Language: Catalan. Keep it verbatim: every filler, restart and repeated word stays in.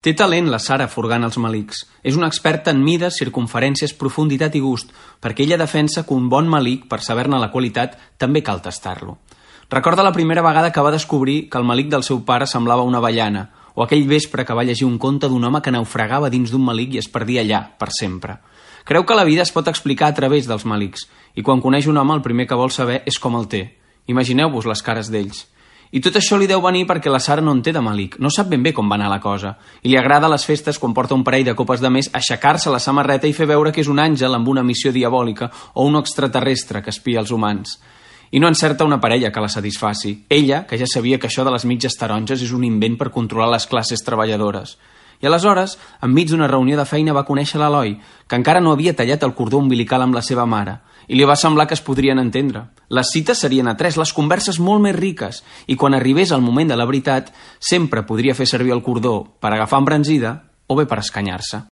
Té talent la Sara furgant els malics. És una experta en mides, circumferències, profunditat i gust, perquè ella defensa que un bon malic, per saber-ne la qualitat, també cal tastar-lo. Recorda la primera vegada que va descobrir que el malic del seu pare semblava una avellana, o aquell vespre que va llegir un conte d'un home que naufragava dins d'un malic i es perdia allà, per sempre. Creu que la vida es pot explicar a través dels malics, i quan coneix un home el primer que vol saber és com el té. Imagineu-vos les cares d'ells. I tot això li deu venir perquè la Sara no en té de malic, no sap ben bé com va anar la cosa, i li agrada a les festes, quan porta un parell de copes de més, aixecar-se la samarreta i fer veure que és un àngel amb una missió diabòlica o un extraterrestre que espia els humans. I no encerta una parella que la satisfaci. Ella, que ja sabia que això de les mitges taronges és un invent per controlar les classes treballadores. I aleshores, enmig d'una reunió de feina, va conèixer l'Eloi, que encara no havia tallat el cordó umbilical amb la seva mare, i li va semblar que es podrien entendre. Les cites serien a tres, les converses molt més riques, i quan arribés el moment de la veritat, sempre podria fer servir el cordó per agafar embranzida o bé per escanyar-se.